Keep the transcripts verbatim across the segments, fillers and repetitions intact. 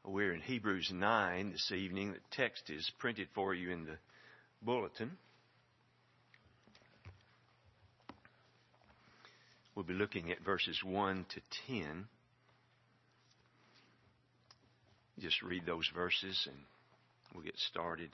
We're in Hebrews nine this evening. The text is printed for you in the bulletin. We'll be looking at verses one to ten. Just read those verses and we'll get started.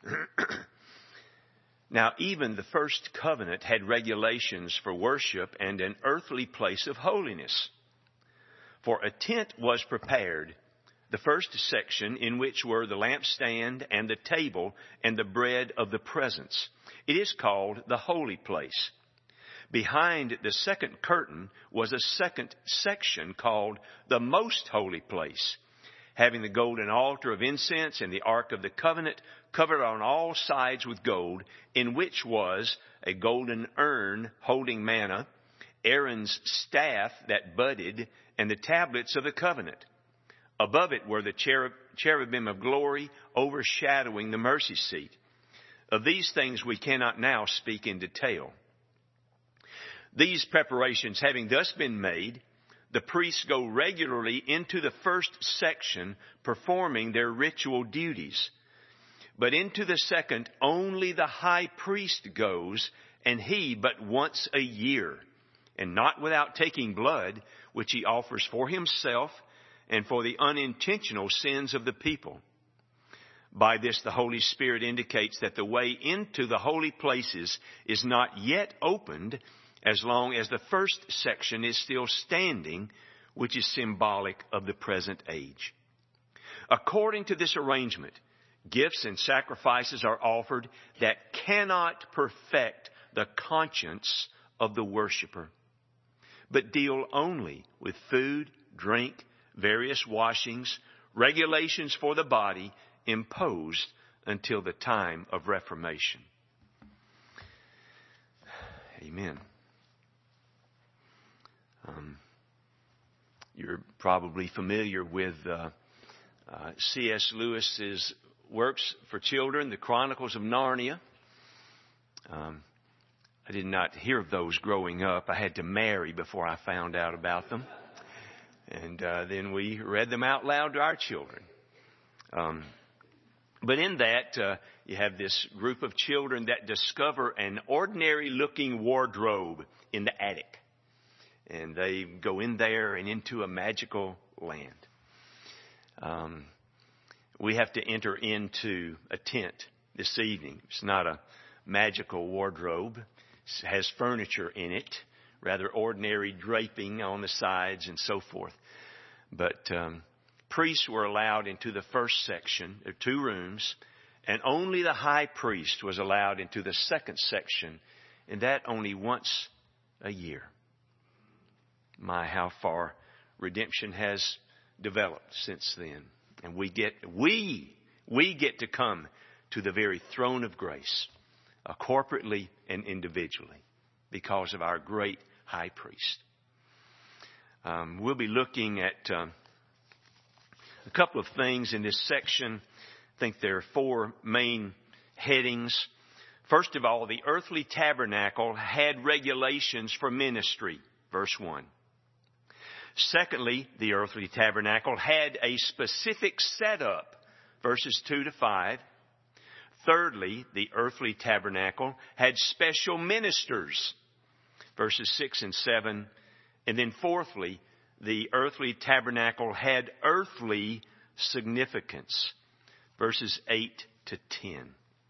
Now, even the first covenant had regulations for worship and an earthly place of holiness. For a tent was prepared, the first section in which were the lampstand and the table and the bread of the presence. It is called the holy place. Behind the second curtain was a second section called the most holy place, having the golden altar of incense and the ark of the covenant covered on all sides with gold, in which was a golden urn holding manna, Aaron's staff that budded, and the tablets of the covenant. Above it were the cherub, cherubim of glory overshadowing the mercy seat. Of these things we cannot now speak in detail. These preparations having thus been made, the priests go regularly into the first section performing their ritual duties. But into the second only the high priest goes, and he but once a year, and not without taking blood, which he offers for himself and for the unintentional sins of the people. By this the Holy Spirit indicates that the way into the holy places is not yet opened as long as the first section is still standing, which is symbolic of the present age. According to this arrangement, gifts and sacrifices are offered that cannot perfect the conscience of the worshiper, but deal only with food, drink, various washings, regulations for the body imposed until the time of Reformation. Amen. Um, you're probably familiar with uh, uh, C S Lewis's works for children, The Chronicles of Narnia. Um, I did not hear of those growing up. I had to marry before I found out about them. And uh, then we read them out loud to our children. Um, but in that, uh, you have this group of children that discover an ordinary-looking wardrobe in the attic. And they go in there and into a magical land. Um, we have to enter into a tent this evening. It's not a magical wardrobe. It has furniture in it. Rather ordinary draping on the sides and so forth. But um, priests were allowed into the first section. There are two rooms. And only the high priest was allowed into the second section. And that only once a year. My, how far redemption has developed since then. And we get, we, we get to come to the very throne of grace, uh, corporately and individually, because of our great high priest. Um, we'll be looking at um, a couple of things in this section. I think there are four main headings. First of all, the earthly tabernacle had regulations for ministry, verse one. Secondly, the earthly tabernacle had a specific setup, verses two to five. Thirdly, the earthly tabernacle had special ministers, verses six and seven. And then fourthly, the earthly tabernacle had earthly significance, verses eight to ten.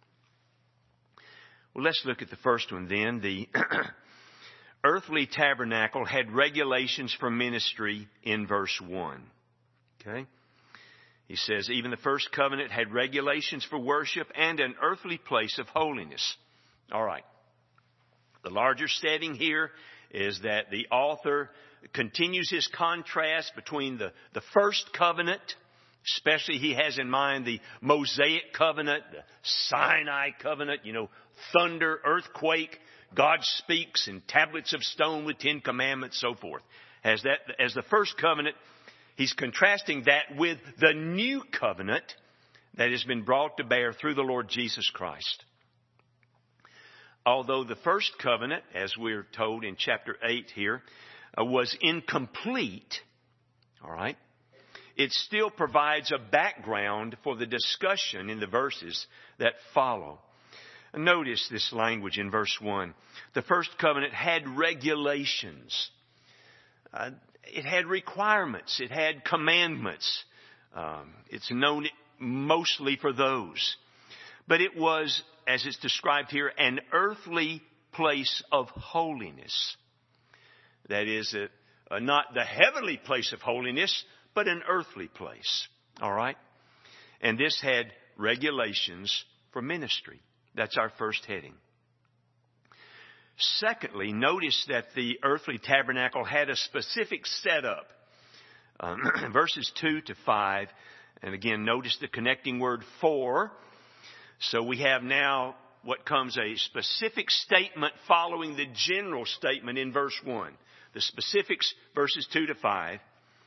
Well, let's look at the first one then. The earthly tabernacle had regulations for ministry in verse one. Okay? He says, even the first covenant had regulations for worship and an earthly place of holiness. All right. The larger setting here is that the author continues his contrast between the, the first covenant, especially he has in mind the Mosaic covenant, the Sinai covenant, you know, thunder, earthquake, God speaks, and tablets of stone with Ten Commandments, so forth. As that, as the first covenant, he's contrasting that with the new covenant that has been brought to bear through the Lord Jesus Christ. Although the first covenant, as we're told in chapter eight here, uh, was incomplete, all right, it still provides a background for the discussion in the verses that follow. Notice this language in verse one. The first covenant had regulations. Uh, it had requirements. It had commandments. Um, it's known mostly for those. But it was, as it's described here, an earthly place of holiness. That is, a, a, not the heavenly place of holiness, but an earthly place. All right? And this had regulations for ministry. That's our first heading. Secondly, notice that the earthly tabernacle had a specific setup. Um, verses two to five. And again, notice the connecting word for. So we have now what comes a specific statement following the general statement in verse one. The specifics, verses two to five.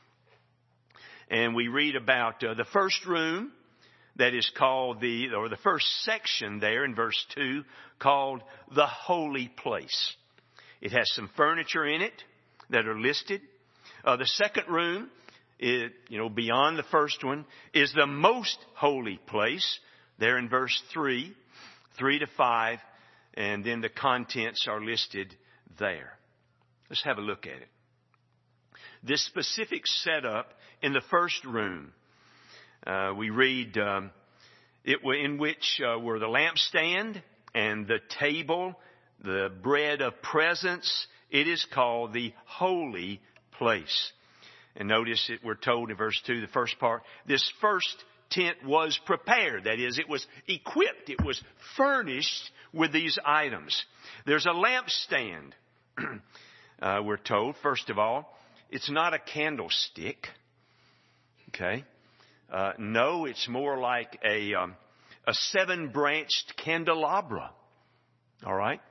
And we read about uh, the first room that is called the, or the first section there in verse two, called the holy place. It has some furniture in it that are listed. Uh, the second room, is, you know, beyond the first one, is the most holy place. There in verse three, three to five, and then the contents are listed there. Let's have a look at it. This specific setup in the first room, uh, we read um, it in which uh, were the lampstand and the table, the bread of presence. It is called the holy place. And notice it, we're told in verse two, the first part, this first tent was prepared. That is, it was equipped. It was furnished with these items. There's a lampstand. uh, we're told, first of all, it's not a candlestick. Okay. Uh, no, it's more like a, um, a seven-branched candelabra. All right.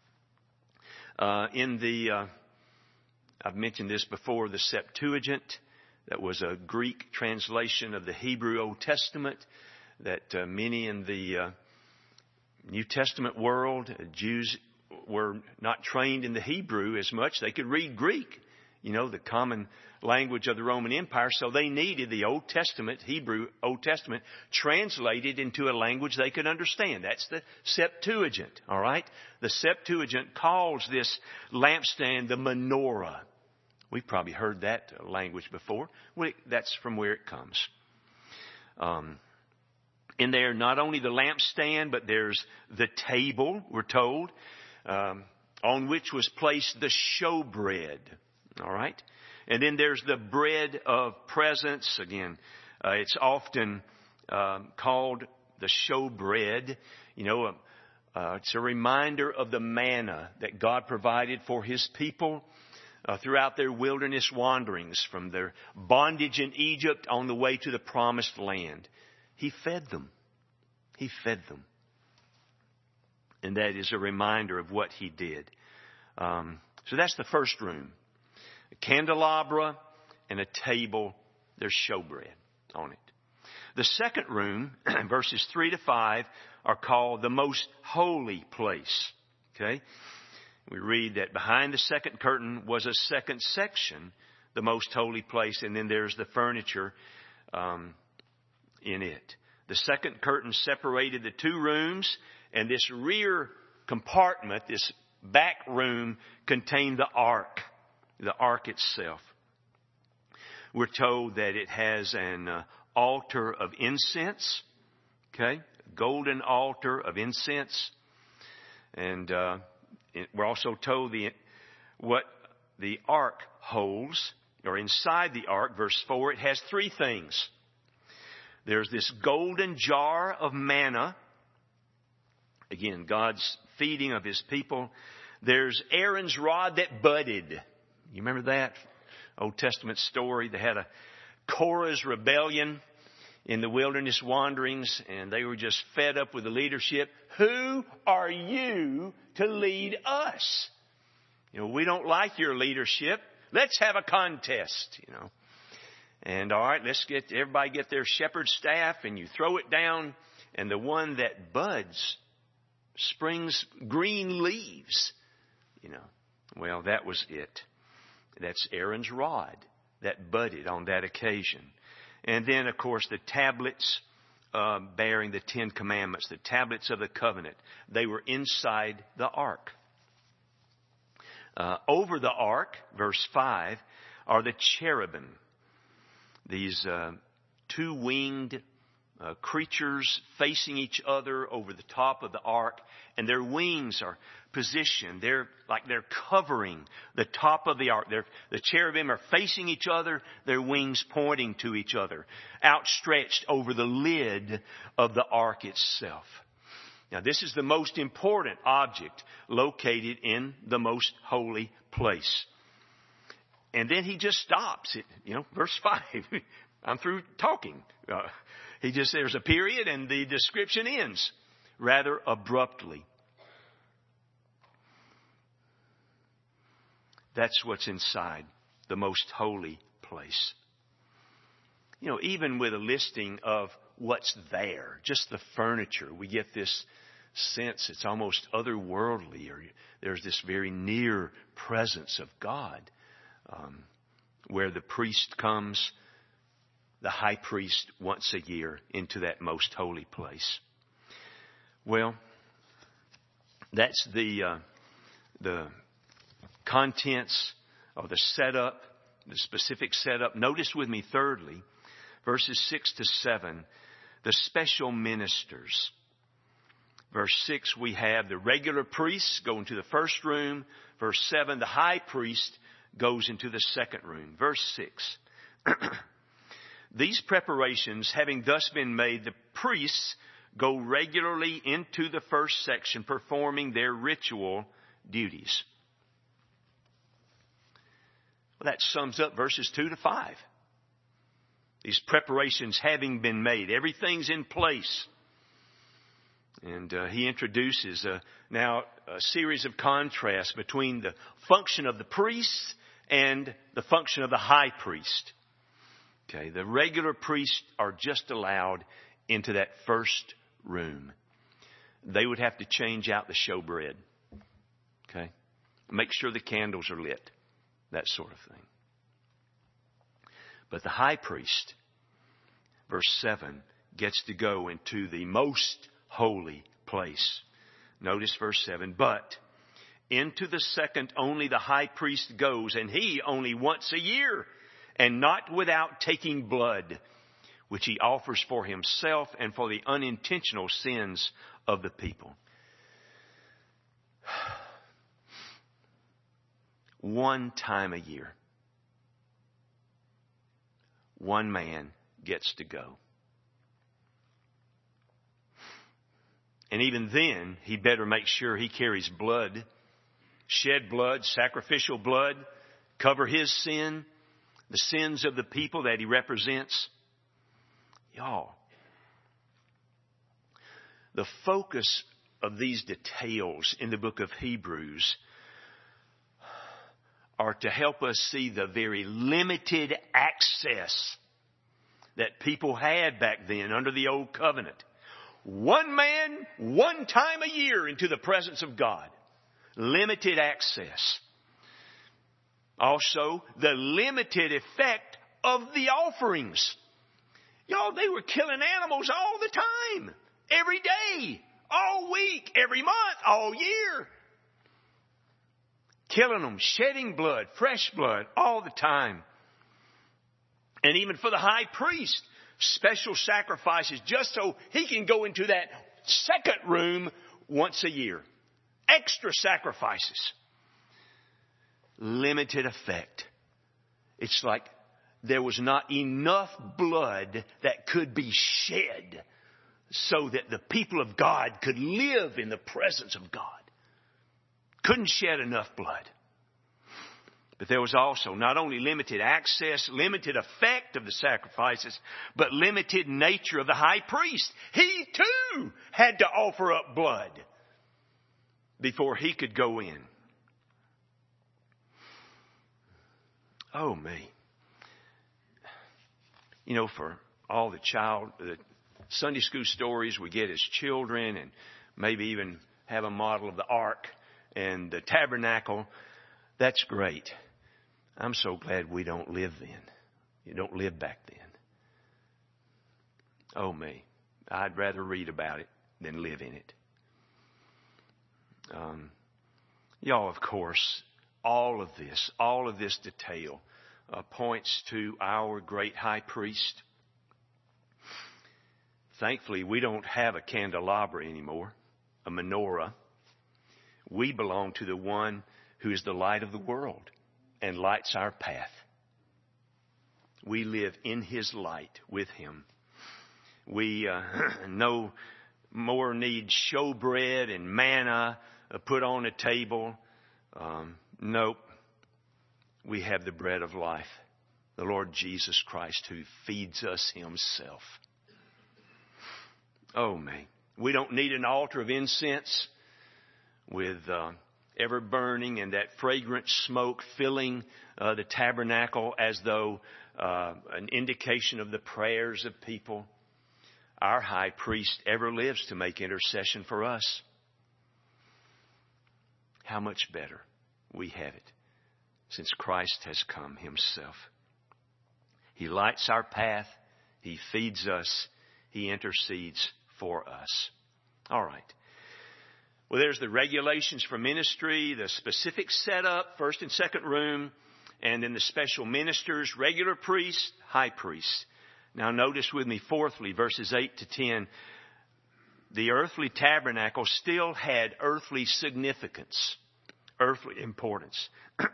Uh, in the, uh, I've mentioned this before, the Septuagint. That was a Greek translation of the Hebrew Old Testament that uh, many in the uh, New Testament world, uh, Jews were not trained in the Hebrew as much. They could read Greek, you know, the common language of the Roman Empire. So they needed the Old Testament, Hebrew Old Testament, translated into a language they could understand. That's the Septuagint, all right? The Septuagint calls this lampstand the menorah. We've probably heard that language before. That's from where it comes. Um, in there, not only the lampstand, but there's the table, we're told, um, on which was placed the showbread. All right? And then there's the bread of presence. Again, uh, it's often um, called the showbread. You know, uh, it's a reminder of the manna that God provided for His people Uh, throughout their wilderness wanderings from their bondage in Egypt on the way to the promised land. He fed them. He fed them. And that is a reminder of what He did. Um, so that's the first room. A candelabra and a table. There's showbread on it. The second room, verses three to five, are called the most holy place. Okay? We read that behind the second curtain was a second section, the most holy place, and then there's the furniture um, in it. The second curtain separated the two rooms, and this rear compartment, this back room, contained the ark, the ark itself. We're told that it has an uh, altar of incense, okay, golden altar of incense, and uh, we're also told the, what the ark holds, or inside the ark, verse four, it has three things. There's this golden jar of manna. Again, God's feeding of His people. There's Aaron's rod that budded. You remember that? Old Testament story. They had a Korah's rebellion in the wilderness wanderings, and they were just fed up with the leadership. Who are you to lead us? You know, we don't like your leadership. Let's have a contest, you know. And all right, let's get everybody get their shepherd's staff, and you throw it down, and the one that buds springs green leaves, you know. Well, that was it. That's Aaron's rod that budded on that occasion. And then, of course, the tablets uh, bearing the Ten Commandments, the tablets of the covenant, they were inside the ark. Uh, over the ark, verse five, are the cherubim. These uh, two-winged uh, creatures facing each other over the top of the ark. And their wings are positioned. They're like they're covering the top of the ark. They're, the cherubim are facing each other, their wings pointing to each other, outstretched over the lid of the ark itself. Now, this is the most important object located in the most holy place. And then he just stops it, you know, verse five. I'm through talking. Uh, he just, there's a period and the description ends rather abruptly. That's what's inside the most holy place. You know, even with a listing of what's there, just the furniture, we get this sense it's almost otherworldly, or there's this very near presence of God, um, where the priest comes, the high priest, once a year into that most holy place. Well, that's the uh, the contents or the setup, the specific setup. Notice with me, thirdly, verses six to seven, the special ministers. Verse six, we have the regular priests go into the first room. Verse seven, the high priest goes into the second room. Verse six, these preparations having thus been made, the priests go regularly into the first section, performing their ritual duties. Well, that sums up verses two to five. These preparations having been made, everything's in place. And uh, he introduces uh, now a series of contrasts between the function of the priests and the function of the high priest. Okay, the regular priests are just allowed into that first room. They would have to change out the showbread. Okay, make sure the candles are lit, that sort of thing. But the high priest, verse seven, gets to go into the most holy place. Notice verse seven. But into the second only the high priest goes, and he only once a year, and not without taking blood, which he offers for himself and for the unintentional sins of the people. One time a year, one man gets to go. And even then, he better make sure he carries blood, shed blood, sacrificial blood, cover his sin, the sins of the people that he represents. Y'all, the focus of these details in the book of Hebrews are to help us see the very limited access that people had back then under the old covenant. One man, one time a year into the presence of God. Limited access. Also, the limited effect of the offerings. Y'all, they were killing animals all the time. Every day. All week. Every month. All year. Killing them. Shedding blood. Fresh blood. All the time. And even for the high priest, special sacrifices just so he can go into that second room once a year. Extra sacrifices. Limited effect. It's like there was not enough blood that could be shed so that the people of God could live in the presence of God. Couldn't shed enough blood. But there was also not only limited access, limited effect of the sacrifices, but limited nature of the high priest. He too had to offer up blood before he could go in. Oh me. You know, for all the child, the Sunday school stories we get as children, and maybe even have a model of the ark and the tabernacle, that's great. I'm so glad we don't live then. You don't live back then. Oh me, I'd rather read about it than live in it. Um, y'all, of course, all of this, all of this detail uh, points to our great high priest. Thankfully, we don't have a candelabra anymore, a menorah. We belong to the one who is the light of the world and lights our path. We live in His light with Him. We uh, no more need showbread and manna uh, put on a table. Um, nope. We have the bread of life, the Lord Jesus Christ, who feeds us Himself. Oh, me. We don't need an altar of incense with uh, ever burning and that fragrant smoke filling uh, the tabernacle as though uh, an indication of the prayers of people. Our high priest ever lives to make intercession for us. How much better we have it since Christ has come Himself. He lights our path. He feeds us. He intercedes for us. All right. Well, there's the regulations for ministry, the specific setup, first and second room, and then the special ministers, regular priests, high priests. Now notice with me, fourthly, verses eight to ten, the earthly tabernacle still had earthly significance, earthly importance.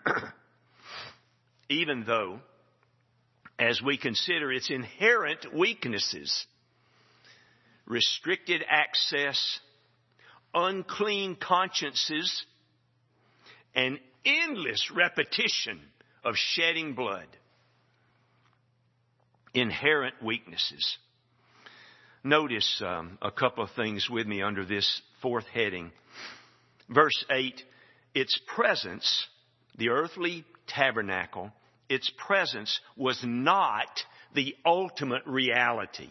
Even though, as we consider its inherent weaknesses, restricted access, unclean consciences, and endless repetition of shedding blood. Inherent weaknesses. Notice um, a couple of things with me under this fourth heading. Verse eight, its presence, the earthly tabernacle, its presence was not the ultimate reality.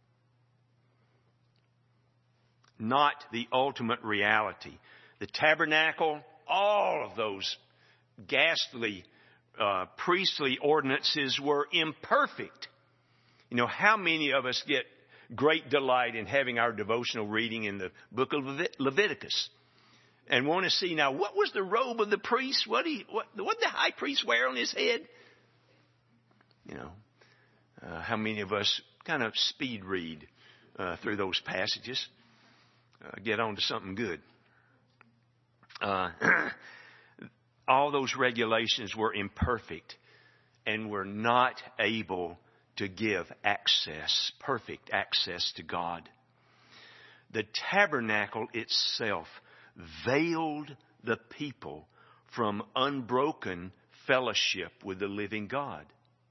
Not the ultimate reality. The tabernacle, all of those ghastly uh, priestly ordinances were imperfect. You know, how many of us get great delight in having our devotional reading in the book of Levit- Leviticus and want to see, now, what was the robe of the priest? What did what, what did the high priest wear on his head? You know, uh, how many of us kind of speed read uh, through those passages? Uh, get on to something good. Uh, all those regulations were imperfect and were not able to give access, perfect access to God. The tabernacle itself veiled the people from unbroken fellowship with the living God.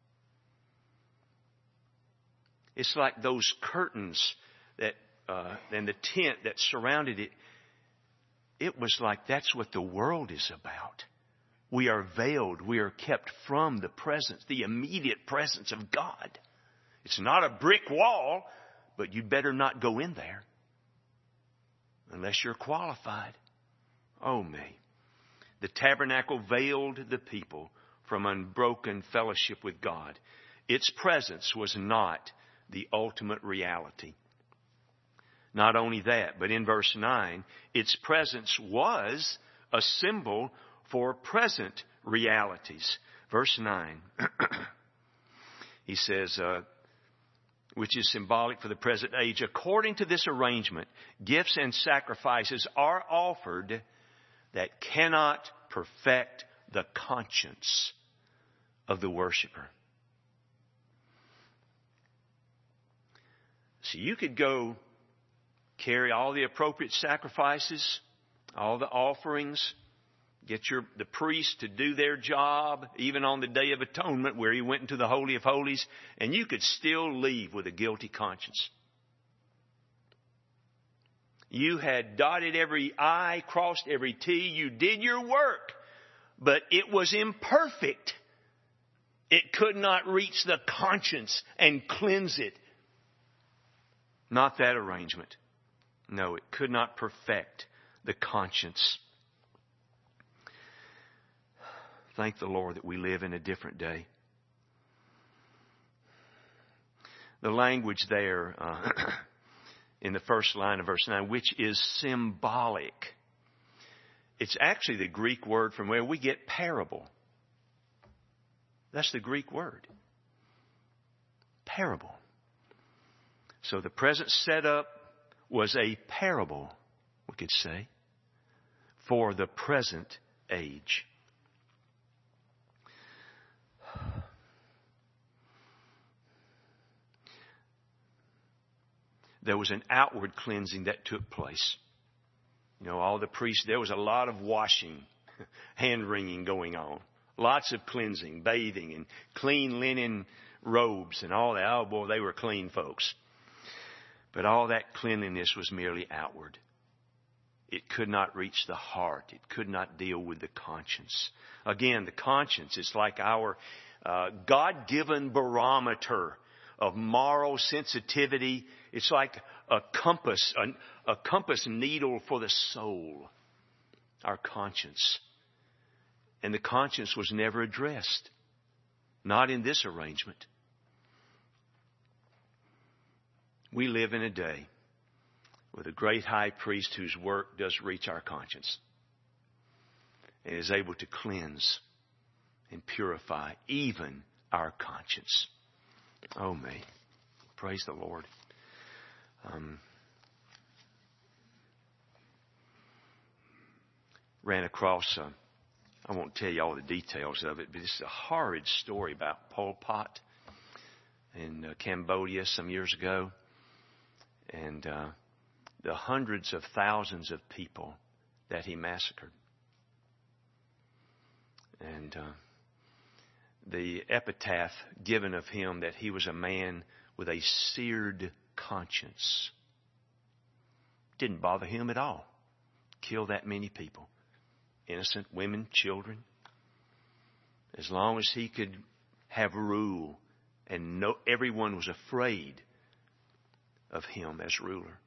It's like those curtains that uh, and the tent that surrounded it. It was like that's what the world is about. We are veiled. We are kept from the presence, the immediate presence of God. It's not a brick wall, but you'd better not go in there unless you're qualified. Oh, me. The tabernacle veiled the people from unbroken fellowship with God. Its presence was not the ultimate reality. Not only that, but in verse nine, its presence was a symbol for present realities. Verse nine, he says, uh, which is symbolic for the present age. According to this arrangement, gifts and sacrifices are offered that cannot perfect the conscience of the worshiper. So you could go carry all the appropriate sacrifices, all the offerings, get your the priest to do their job, even on the Day of Atonement where he went into the Holy of Holies, and you could still leave with a guilty conscience. You had dotted every I, crossed every T, you did your work, but it was imperfect. It could not reach the conscience and cleanse it. Not that arrangement. No, it could not perfect the conscience. Thank the Lord that we live in a different day. The language there uh, in the first line of verse nine, which is symbolic. It's actually the Greek word from where we get parable. That's the Greek word. Parable. So the present setup was a parable, we could say, for the present age. There was an outward cleansing that took place. You know, all the priests, there was a lot of washing, hand-wringing going on. Lots of cleansing, bathing, and clean linen robes and all that. Oh, boy, they were clean folks. But all that cleanliness was merely outward. It could not reach the heart. It could not deal with the conscience. Again, the conscience is like our uh, God-given barometer of moral sensitivity. It's like a compass, a, a compass needle for the soul, our conscience. And the conscience was never addressed. Not in this arrangement. We live in a day with a great high priest whose work does reach our conscience and is able to cleanse and purify even our conscience. Oh, me. Praise the Lord. Um, ran across, uh, I won't tell you all the details of it, but it's a horrid story about Pol Pot in uh, Cambodia some years ago. And uh, the hundreds of thousands of people that he massacred. And uh, the epitaph given of him that he was a man with a seared conscience. Didn't bother him at all. Kill that many people. Innocent women, children. As long as he could have rule and no, everyone was afraid of him as ruler.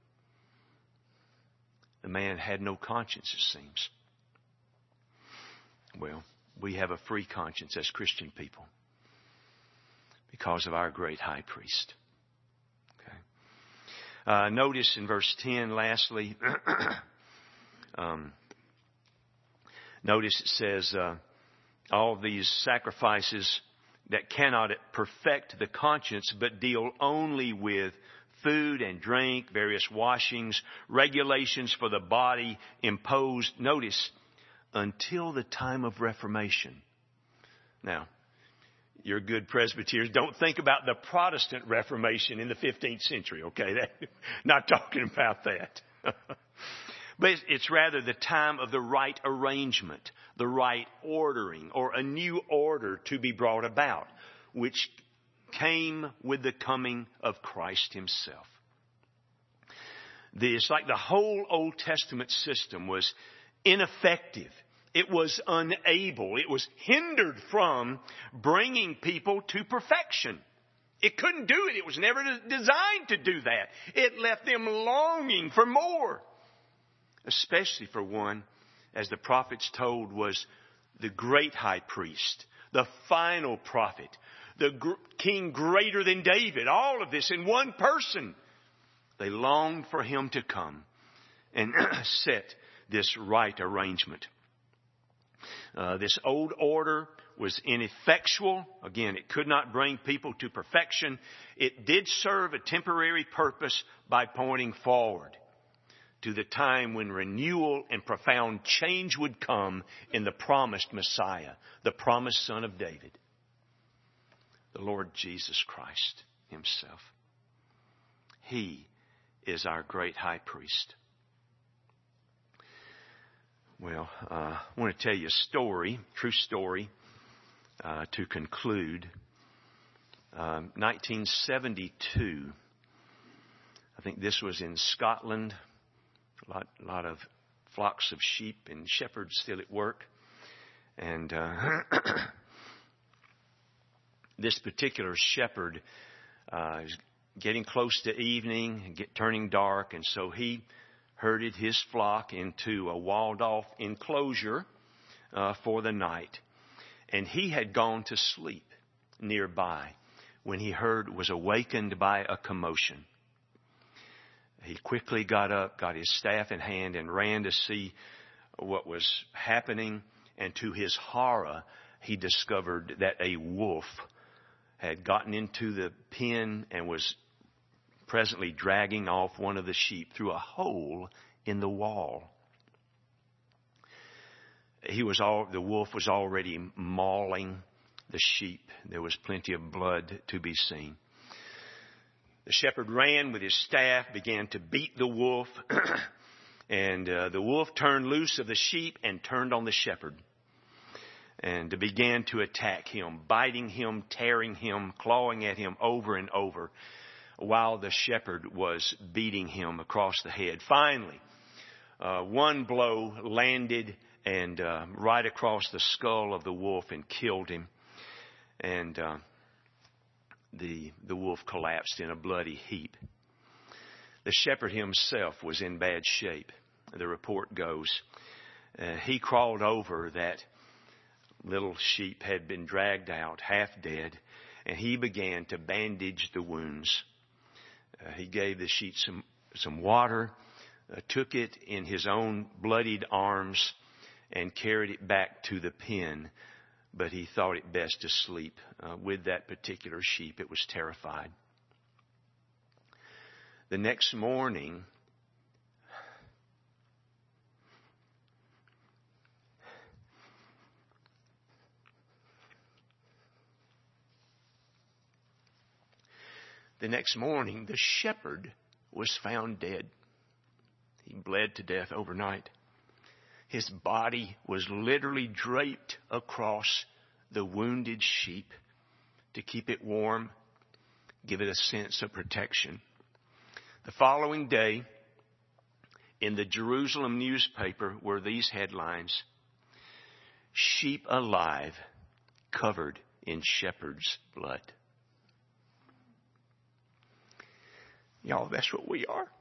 The man had no conscience, it seems. Well, we have a free conscience as Christian people because of our great high priest. Okay. Uh, notice in verse ten, lastly, um, notice it says uh, all of these sacrifices that cannot perfect the conscience but deal only with food and drink, various washings, regulations for the body imposed, notice, until the time of Reformation. Now, you're good Presbyterians. Don't think about the Protestant Reformation in the fifteenth century, okay? That, not talking about that. But it's rather the time of the right arrangement, the right ordering, or a new order to be brought about, which came with the coming of Christ himself. It's like the whole Old Testament system was ineffective. It was unable. It was hindered from bringing people to perfection. It couldn't do it. It was never designed to do that. It left them longing for more. Especially for one, as the prophets told, was the great high priest, the final prophet, the gr- king greater than David, all of this in one person. They longed for him to come and set this right arrangement. Uh, this old order was ineffectual. Again, it could not bring people to perfection. It did serve a temporary purpose by pointing forward to the time when renewal and profound change would come in the promised Messiah, the promised Son of David, the Lord Jesus Christ himself. He is our great high priest. Well, uh, I want to tell you a story, true story, uh, to conclude. Um, nineteen seventy-two, I think this was in Scotland. A lot, lot of flocks of sheep and shepherds still at work. And uh, this particular shepherd uh, is getting close to evening and get, turning dark. And so he herded his flock into a walled-off enclosure uh, for the night. And he had gone to sleep nearby when he heard, was awakened by a commotion. He quickly got up, got his staff in hand, and ran to see what was happening. And to his horror, he discovered that a wolf had gotten into the pen and was presently dragging off one of the sheep through a hole in the wall. He was all, the wolf was already mauling the sheep. There was plenty of blood to be seen. The shepherd ran with his staff, began to beat the wolf, and uh, the wolf turned loose of the sheep and turned on the shepherd and began to attack him, biting him, tearing him, clawing at him over and over while the shepherd was beating him across the head. Finally, uh, one blow landed and uh, right across the skull of the wolf and killed him. And uh, the the wolf collapsed in a bloody heap. The shepherd himself was in bad shape, the report goes. Uh, he crawled over that little sheep had been dragged out, half dead, and he began to bandage the wounds. Uh, he gave the sheep some, some water, uh, took it in his own bloodied arms, and carried it back to the pen. But he thought it best to sleep uh, with that particular sheep. It was terrified. The next morning, the next morning, the shepherd was found dead. He bled to death overnight. His body was literally draped across the wounded sheep to keep it warm, give it a sense of protection. The following day, in the Jerusalem newspaper were these headlines: "Sheep alive, covered in shepherd's blood." Y'all, that's what we are.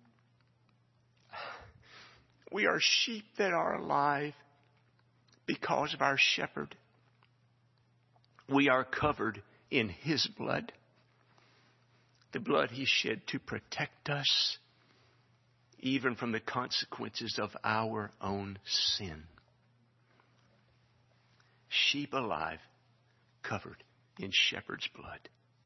We are sheep that are alive because of our shepherd. We are covered in his blood. The blood he shed to protect us even from the consequences of our own sin. Sheep alive, covered in shepherd's blood.